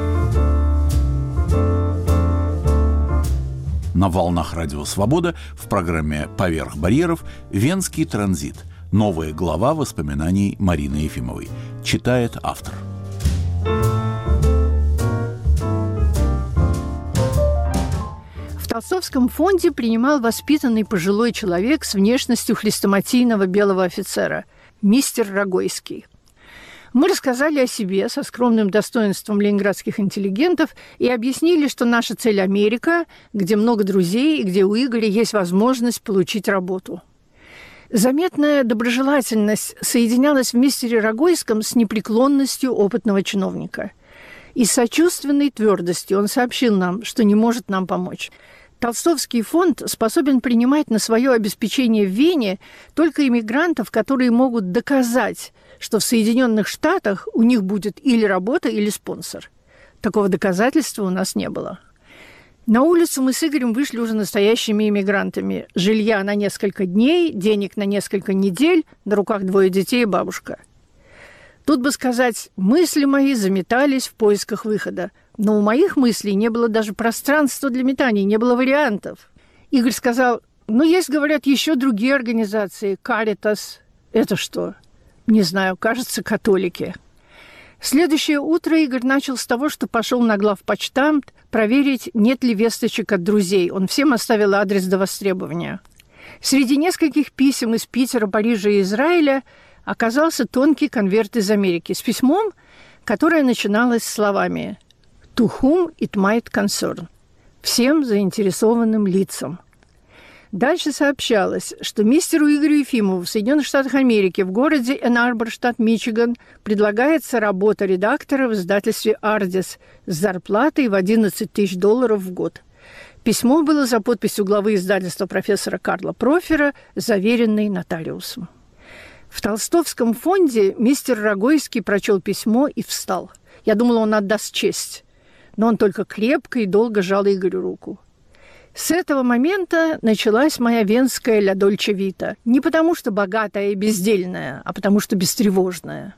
На волнах Радио Свобода в программе «Поверх барьеров» «Венский транзит». Новая глава воспоминаний Марины Ефимовой. Читает автор. В Толстовском фонде принимал воспитанный пожилой человек с внешностью хрестоматийного белого офицера, мистер Рогойский. Мы рассказали о себе со скромным достоинством ленинградских интеллигентов и объяснили, что наша цель – Америка, где много друзей и где у Игоря есть возможность получить работу. Заметная доброжелательность соединялась в мистере Рогойском с непреклонностью опытного чиновника. И с сочувственной твердостью он сообщил нам, что не может нам помочь. Толстовский фонд способен принимать на свое обеспечение в Вене только иммигрантов, которые могут доказать, что в Соединенных Штатах у них будет или работа, или спонсор. Такого доказательства у нас не было. На улицу мы с Игорем вышли уже настоящими иммигрантами. Жилья на несколько дней, денег на несколько недель, на руках двое детей и бабушка. Тут бы сказать, мысли мои заметались в поисках выхода. Но у моих мыслей не было даже пространства для метаний, не было вариантов. Игорь сказал, ну, есть, говорят, еще другие организации. Каритас. Это что? Не знаю, кажется, католики. Следующее утро Игорь начал с того, что пошел на главпочтамт проверить, нет ли весточек от друзей. Он всем оставил адрес до востребования. Среди нескольких писем из Питера, Парижа и Израиля оказался тонкий конверт из Америки с письмом, которое начиналось словами «To whom it might concern» – всем заинтересованным лицам. Дальше сообщалось, что мистеру Игорю Ефимову в Соединенных Штатах Америки в городе Энн-Арбор, штат Мичиган, предлагается работа редактора в издательстве «Ардис» с зарплатой в одиннадцать тысяч долларов в год. Письмо было за подписью главы издательства профессора Карла Профера, заверенной нотариусом. В Толстовском фонде мистер Рогойский прочел письмо и встал. Я думала, он отдаст честь, но он только крепко и долго жал Игорю руку. С этого момента началась моя венская ля дольче вита. Не потому, что богатая и бездельная, а потому, что бестревожная.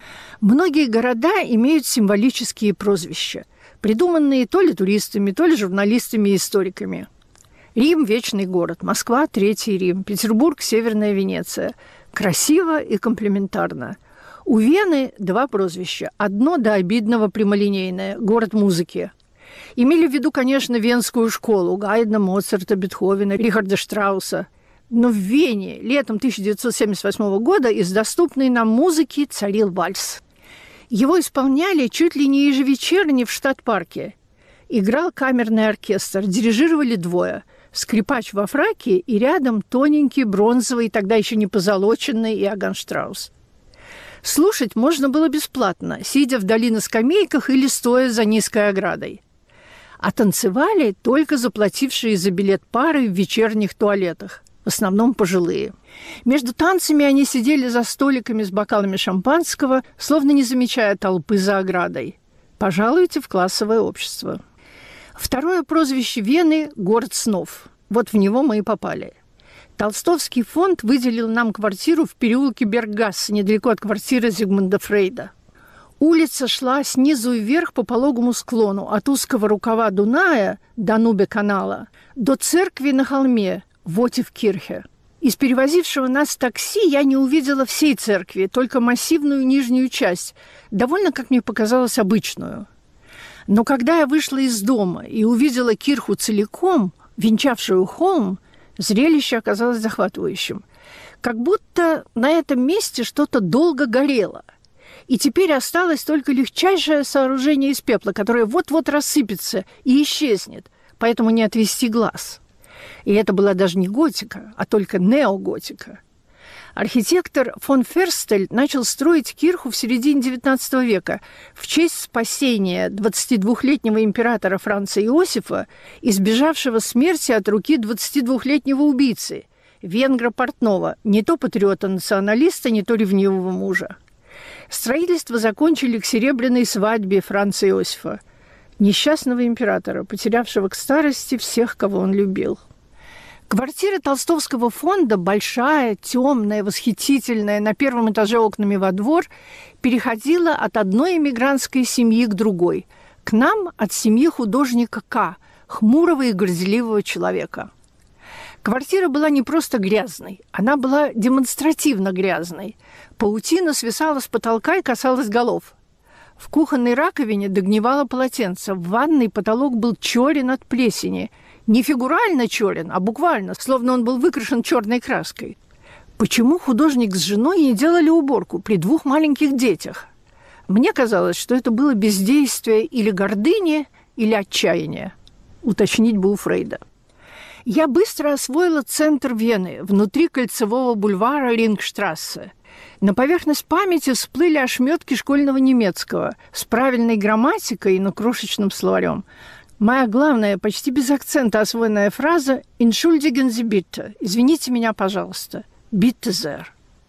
Многие города имеют символические прозвища, придуманные то ли туристами, то ли журналистами и историками. Рим – вечный город, Москва – третий Рим, Петербург – северная Венеция. Красиво и комплементарно. У Вены два прозвища. Одно до обидного прямолинейное – город музыки. Имели в виду, конечно, венскую школу Гайдна, Моцарта, Бетховена, Рихарда Штрауса. Но в Вене летом тысяча девятьсот семьдесят восьмого года из доступной нам музыки царил вальс. Его исполняли чуть ли не ежевечерне в Штат-парке. Играл камерный оркестр, дирижировали двое – скрипач во фраке и рядом тоненький, бронзовый, тогда еще не позолоченный Иоганн Штраус. Слушать можно было бесплатно, сидя вдали на скамейках или стоя за низкой оградой. А танцевали только заплатившие за билет пары в вечерних туалетах, в основном пожилые. Между танцами они сидели за столиками с бокалами шампанского, словно не замечая толпы за оградой. Пожалуйте в классовое общество. Второе прозвище Вены – город снов. Вот в него мы и попали. Толстовский фонд выделил нам квартиру в переулке Берггассе, недалеко от квартиры Зигмунда Фрейда. Улица шла снизу вверх по пологому склону, от узкого рукава Дуная, Данубе-канала, до церкви на холме, Вотивкирхе. Из перевозившего нас такси я не увидела всей церкви, только массивную нижнюю часть, довольно, как мне показалось, обычную. Но когда я вышла из дома и увидела кирху целиком, венчавшую холм, зрелище оказалось захватывающим. Как будто на этом месте что-то долго горело. И теперь осталось только легчайшее сооружение из пепла, которое вот-вот рассыпется и исчезнет, поэтому не отвести глаз. И это была даже не готика, а только неоготика. Архитектор фон Ферстель начал строить кирху в середине девятнадцатого века в честь спасения двадцатидвухлетнего императора Франца Иосифа, избежавшего смерти от руки двадцатидвухлетнего убийцы, венгра Портнова, не то патриота-националиста, не то ревнивого мужа. Строительство закончили к серебряной свадьбе Франца Иосифа, несчастного императора, потерявшего к старости всех, кого он любил. Квартира Толстовского фонда, большая, темная, восхитительная, на первом этаже окнами во двор, переходила от одной эмигрантской семьи к другой. К нам от семьи художника К, хмурого и горделивого человека. Квартира была не просто грязной, она была демонстративно грязной. Паутина свисала с потолка и касалась голов. В кухонной раковине догнивало полотенце, в ванной потолок был черен от плесени. Не фигурально черен, а буквально, словно он был выкрашен черной краской. Почему художник с женой не делали уборку при двух маленьких детях? Мне казалось, что это было бездействие или гордыни, или отчаяние. Уточнить бы у Фрейда. Я быстро освоила центр Вены, внутри кольцевого бульвара Рингштрассе. На поверхность памяти всплыли ошметки школьного немецкого с правильной грамматикой и на крошечным словарем. Моя главная, почти без акцента освоенная фраза «Entschuldigen Sie bitte» – «Извините меня, пожалуйста», «Bitte sehr».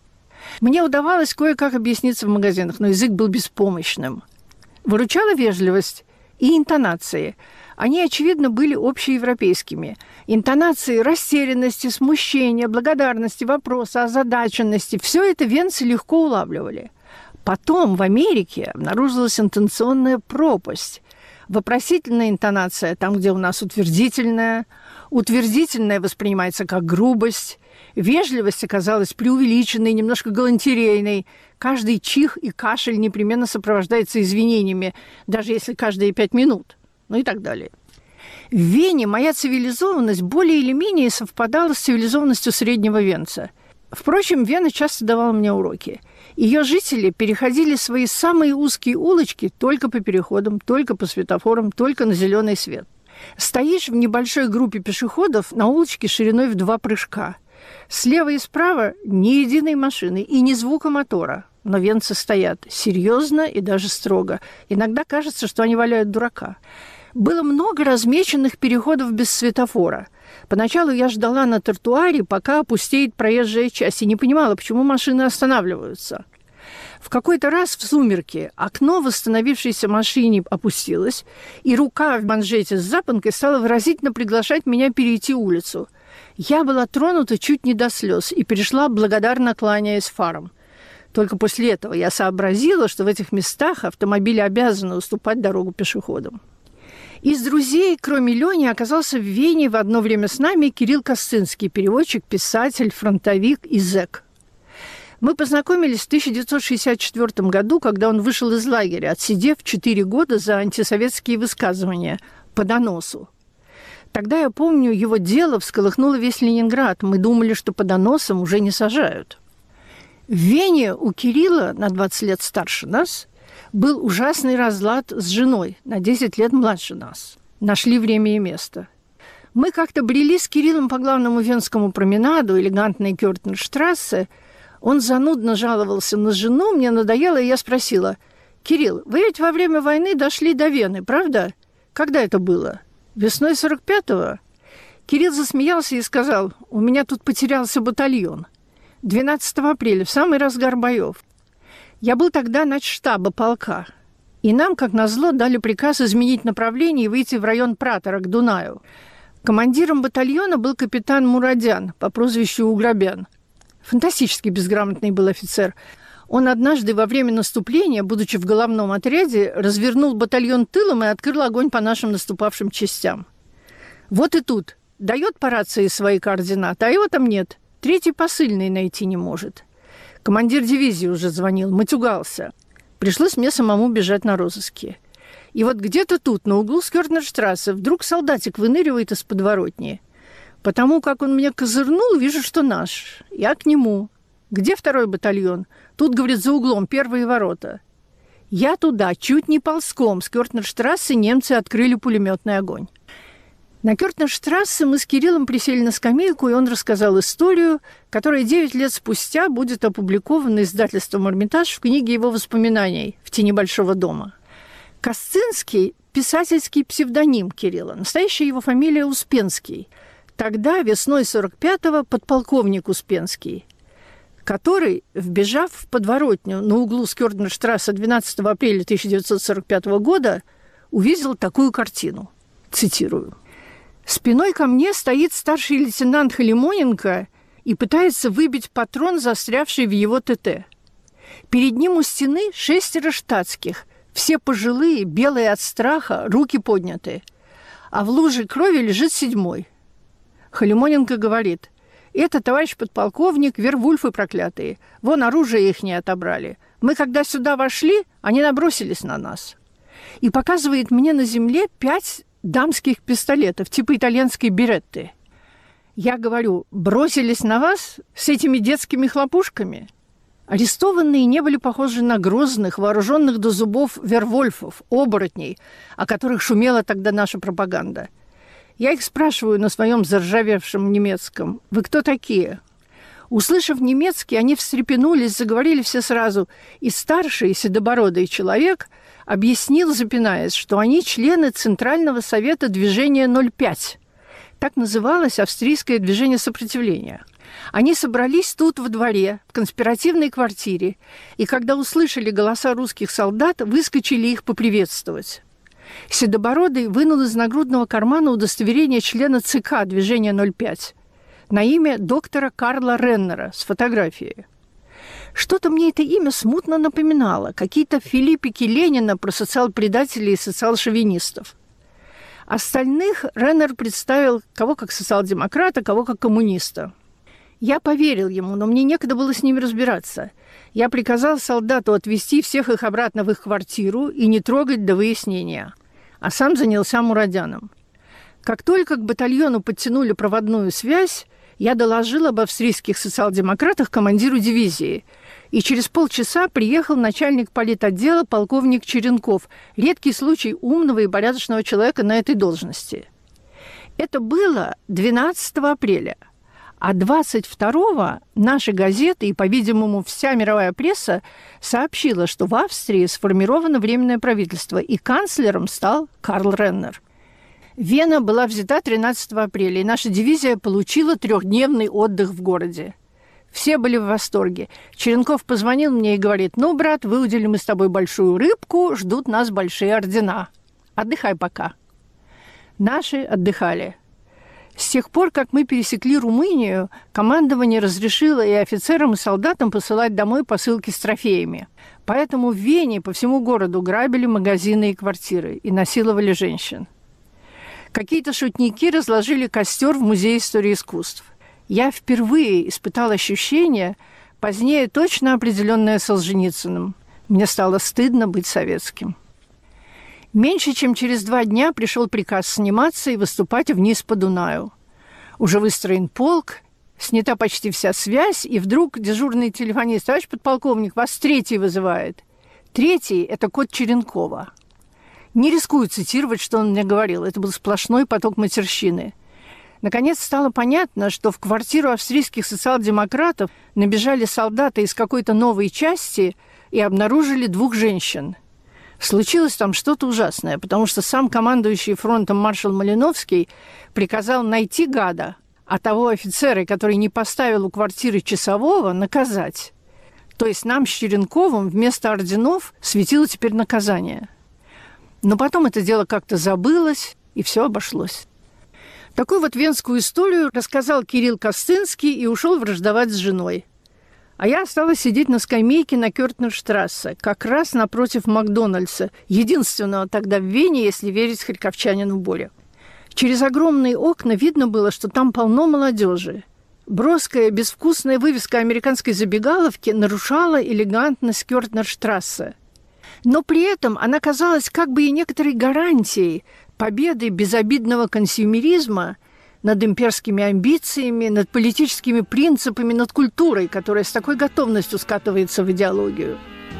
Мне удавалось кое-как объясниться в магазинах, но язык был беспомощным. Выручала вежливость и интонации. Они, очевидно, были общеевропейскими. Интонации растерянности, смущения, благодарности, вопроса, озадаченности – все это венцы легко улавливали. Потом в Америке обнаружилась интонационная пропасть. Вопросительная интонация там, где у нас утвердительная. Утвердительная воспринимается как грубость. Вежливость оказалась преувеличенной, немножко галантерейной. Каждый чих и кашель непременно сопровождается извинениями, даже если каждые пять минут. Ну и так далее. В Вене моя цивилизованность более или менее совпадала с цивилизованностью среднего венца. Впрочем, Вена часто давала мне уроки. Ее жители переходили свои самые узкие улочки только по переходам, только по светофорам, только на зеленый свет. Стоишь в небольшой группе пешеходов на улочке шириной в два прыжка. Слева и справа ни единой машины и ни звука мотора. Но венцы стоят серьезно и даже строго. Иногда кажется, что они валяют дурака. Было много размеченных переходов без светофора. Поначалу я ждала на тротуаре, пока опустеет проезжая часть, и не понимала, почему машины останавливаются. В какой-то раз в сумерки окно в остановившейся машине опустилось, и рука в манжете с запонкой стала выразительно приглашать меня перейти улицу. Я была тронута чуть не до слез и перешла, благодарно кланяясь фарам. Только после этого я сообразила, что в этих местах автомобили обязаны уступать дорогу пешеходам. Из друзей, кроме Лёни, оказался в Вене в одно время с нами Кирилл Косцинский, переводчик, писатель, фронтовик и зэк. Мы познакомились в тысяча девятьсот шестьдесят четвёртом году, когда он вышел из лагеря, отсидев четыре года за антисоветские высказывания по доносу. Тогда, я помню, его дело всколыхнуло весь Ленинград. Мы думали, что по доносам уже не сажают. В Вене у Кирилла, на двадцать лет старше нас, был ужасный разлад с женой, на десять лет младше нас. Нашли время и место. Мы как-то брели с Кириллом по главному Венскому променаду, элегантной Кёртенштрассе. Он занудно жаловался на жену, мне надоело, и я спросила: «Кирилл, вы ведь во время войны дошли до Вены, правда? Когда это было? Весной сорок пятого?» Кирилл засмеялся и сказал: «У меня тут потерялся батальон. двенадцатого апреля, в самый разгар боев. Я был тогда начштаба полка, и нам, как назло, дали приказ изменить направление и выйти в район Пратора, к Дунаю. Командиром батальона был капитан Мурадян по прозвищу Угробян. Фантастически безграмотный был офицер. Он однажды во время наступления, будучи в головном отряде, развернул батальон тылом и открыл огонь по нашим наступавшим частям. Вот и тут. Дает по рации свои координаты, а его там нет. Третий посыльный найти не может. Командир дивизии уже звонил, матюгался. Пришлось мне самому бежать на розыске. И вот где-то тут, на углу Скёртнерштрассе, вдруг солдатик выныривает из подворотни. Потому как он мне козырнул, вижу, что наш. Я к нему. Где второй батальон? Тут, говорит, за углом, первые ворота. Я туда, чуть не ползком. С Кёртнерштрассе немцы открыли пулеметный огонь. На Кёртнерштрассе мы с Кириллом присели на скамейку, и он рассказал историю, которая девять лет спустя будет опубликована издательством «Эрмитаж» в книге его воспоминаний «В тени большого дома». Косцинский – писательский псевдоним Кирилла, настоящая его фамилия Успенский. Тогда, весной сорок пятого, подполковник Успенский, который, вбежав в подворотню на углу Скёртнерштрассе двенадцатого апреля тысяча девятьсот сорок пятого года, увидел такую картину. Цитирую. «Спиной ко мне стоит старший лейтенант Халимоненко и пытается выбить патрон, застрявший в его ТТ. Перед ним у стены шестеро штатских, все пожилые, белые от страха, руки подняты. А в луже крови лежит седьмой. Халимоненко говорит: это, товарищ подполковник, вервульфы проклятые. Вон оружие их не отобрали. Мы, когда сюда вошли, они набросились на нас. И показывает мне на земле пять дамских пистолетов, типа итальянской беретты. Я говорю: бросились на вас с этими детскими хлопушками? Арестованные не были похожи на грозных, вооруженных до зубов вервольфов, оборотней, о которых шумела тогда наша пропаганда. Я их спрашиваю на своем заржавевшем немецком: «Вы кто такие?» Услышав немецкий, они встрепенулись, заговорили все сразу, и старший седобородый человек объяснил, запинаясь, что они члены Центрального совета движения ноль пять. Так называлось австрийское движение сопротивления. Они собрались тут, во дворе, в конспиративной квартире, и когда услышали голоса русских солдат, выскочили их поприветствовать. Седобородый вынул из нагрудного кармана удостоверение члена ЦК движения ноль пять на имя доктора Карла Реннера с фотографией. Что-то мне это имя смутно напоминало, какие-то филиппики Ленина про социал-предателей и социал-шовинистов. Остальных Реннер представил кого как социал-демократа, кого как коммуниста. Я поверил ему, но мне некогда было с ними разбираться. Я приказал солдату отвезти всех их обратно в их квартиру и не трогать до выяснения, а сам занялся Мурадяном. Как только к батальону подтянули проводную связь, я доложил об австрийских социал-демократах командиру дивизии, и через полчаса приехал начальник политотдела полковник Черенков, редкий случай умного и порядочного человека на этой должности. Это было двенадцатого апреля, а двадцать второго наши газеты и, по-видимому, вся мировая пресса сообщила, что в Австрии сформировано Временное правительство, и канцлером стал Карл Реннер. Вена была взята тринадцатого апреля, и наша дивизия получила трехдневный отдых в городе. Все были в восторге. Черенков позвонил мне и говорит: «Ну, брат, выудили мы с тобой большую рыбку, ждут нас большие ордена. Отдыхай пока». Наши отдыхали. С тех пор, как мы пересекли Румынию, командование разрешило и офицерам, и солдатам посылать домой посылки с трофеями. Поэтому в Вене по всему городу грабили магазины и квартиры и насиловали женщин. Какие-то шутники разложили костер в Музее истории искусств. Я впервые испытал ощущение, позднее точно определенное Солженицыным. Мне стало стыдно быть советским. Меньше чем через два дня пришел приказ сниматься и выступать вниз по Дунаю. Уже выстроен полк, снята почти вся связь, и вдруг дежурный телефонист: «Товарищ подполковник, вас третий вызывает». Третий – это кот Черенкова. Не рискую цитировать, что он мне говорил. Это был сплошной поток матерщины. Наконец стало понятно, что в квартиру австрийских социал-демократов набежали солдаты из какой-то новой части и обнаружили двух женщин. Случилось там что-то ужасное, потому что сам командующий фронтом маршал Малиновский приказал найти гада, а того офицера, который не поставил у квартиры часового, наказать. То есть нам с Черенковым вместо орденов светило теперь наказание. Но потом это дело как-то забылось, и все обошлось. Такую вот венскую историю рассказал Кирилл Костынский и ушел враждовать с женой. А я осталась сидеть на скамейке на Кёртнерштрассе, как раз напротив Макдональдса, единственного тогда в Вене, если верить харьковчанину Боре. Через огромные окна видно было, что там полно молодежи. Броская, безвкусная вывеска американской забегаловки нарушала элегантность Кёртнерштрассе. Но при этом она казалась как бы и некоторой гарантией победы безобидного консюмеризма над имперскими амбициями, над политическими принципами, над культурой, которая с такой готовностью скатывается в идеологию.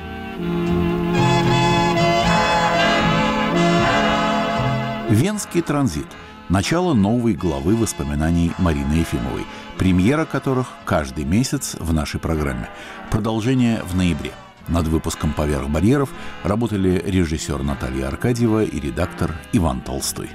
Венский транзит. Начало новой главы воспоминаний Марины Ефимовой, премьера которых каждый месяц в нашей программе. Продолжение в ноябре. Над выпуском «Поверх барьеров» работали режиссер Наталья Аркадьева и редактор Иван Толстой.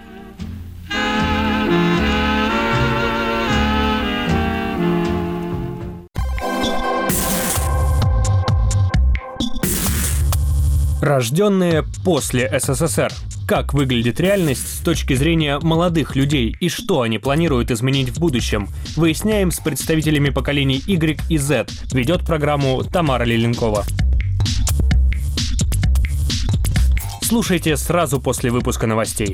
Рожденные после СССР. Как выглядит реальность с точки зрения молодых людей и что они планируют изменить в будущем, выясняем с представителями поколений Y и Z. Ведет программу Тамара Леленкова. Слушайте сразу после выпуска новостей.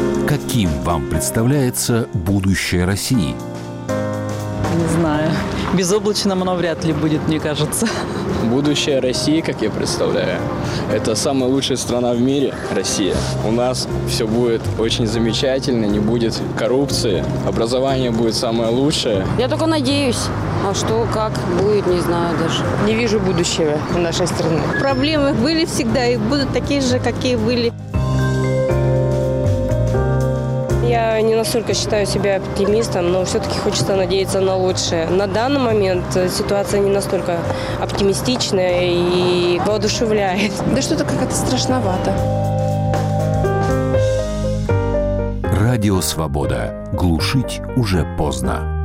Каким вам представляется будущее России? Не знаю. Безоблачным оно вряд ли будет, мне кажется. Будущее России, как я представляю, это самая лучшая страна в мире, Россия. У нас все будет очень замечательно, не будет коррупции, образование будет самое лучшее. Я только надеюсь. А что, как будет, не знаю даже. Не вижу будущего в нашей стране. Проблемы были всегда и будут такие же, какие были. Я не настолько считаю себя оптимистом, но все-таки хочется надеяться на лучшее. На данный момент ситуация не настолько оптимистичная и воодушевляет. Да что-то как-то страшновато. Радио «Свобода». Глушить уже поздно.